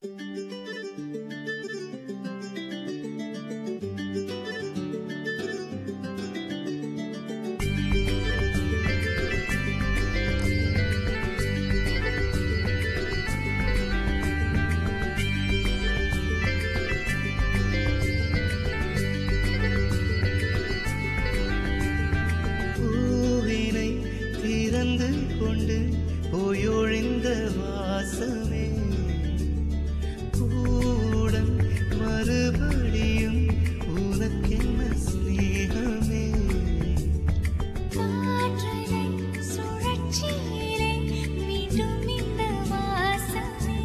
திறந்து கொண்டு போயொழிந்த வாசமே கூடம் மறுபடியும் உனக்கென்ன ஸ்நேகமே காற்றலை சுழற்சியிலே மீண்டும் இந்த வாசமே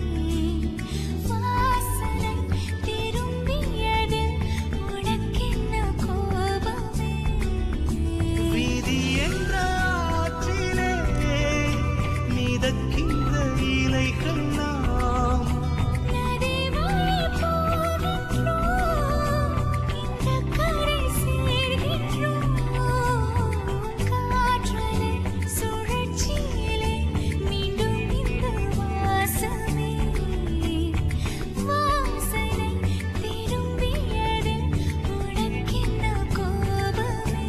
வாசனை திரும்பியதில் உனக்கென்ன கோபமே விதி என்ற ஆற்றிலே மிதக்கின்ற இலைகள் நாம் நதி வழி போகின்றோம் இந்த கரை சேர்கின்றோம் காற்றலை சுழற்சியிலே மீண்டும் இந்த வாசமே வாசனை திரும்பியதில் உனக்கென்ன கோபமே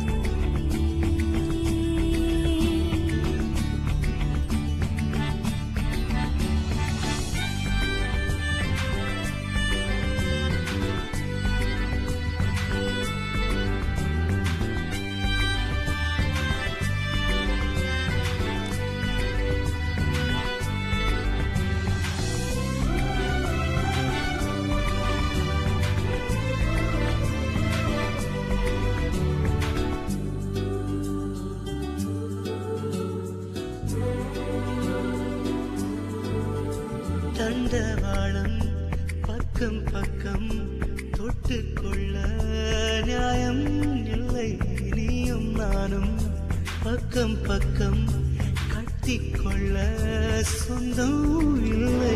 தண்டவாளம் பக்கம் பக்கம் தொட்டுக்கொள்ள நியாயம் இல்லை நீயும் நானும் பக்கம் பக்கம் கட்டிக்கொள்ள சொந்தம் இல்லை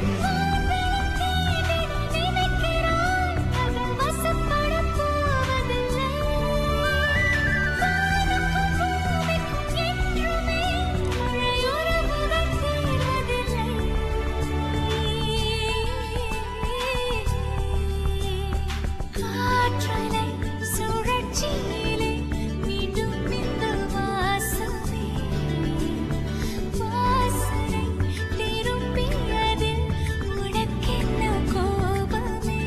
காற்றலை சுழற்சியிலே மீண்டும் இந்த வாசமே வாசனை திரும்பியதில் உனக்கென்ன கோபமே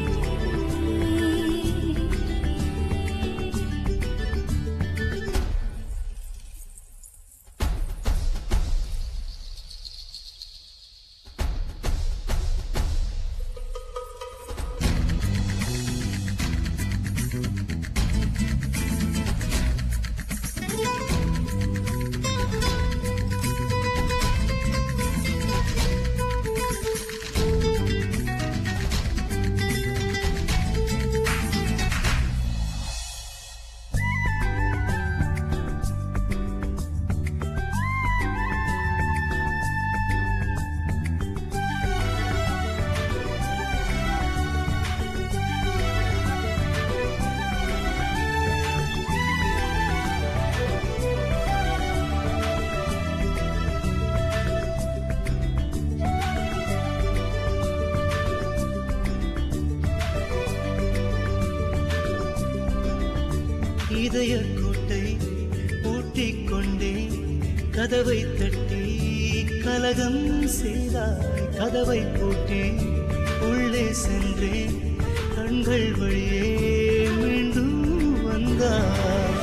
இதய கோட்டை பூட்டிக்கொண்டே கதவை தட்டி கலகம் செய்தாய் கதவை பூட்டி உள்ளே சென்றேன் கண்கள் வழியே மீண்டும் வந்தாய்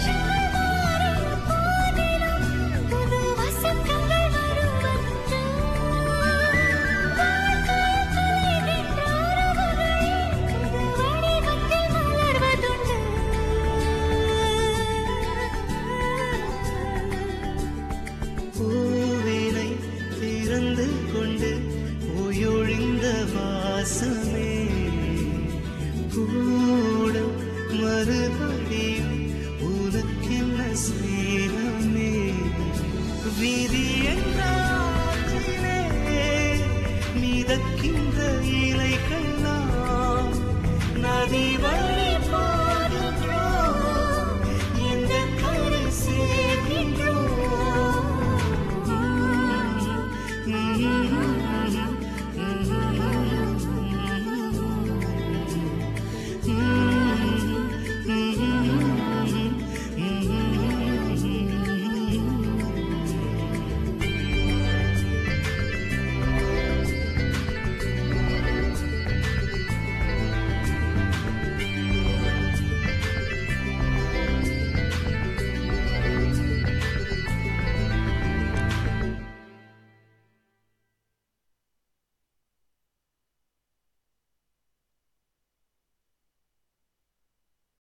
புது வசந்தங்கள் வருவதுண்டு புது வடிவங்கள் மலர்வதுண்டு பூவினை திறந்து கொண்டு போயொழிந்த வாசமே கூடம் மறுபடியும் உனக்கென்ன ஸ்நேகமே விதி என்ற ஆற்றிலே மிதக்கின்ற இலைகள் நாம் நதி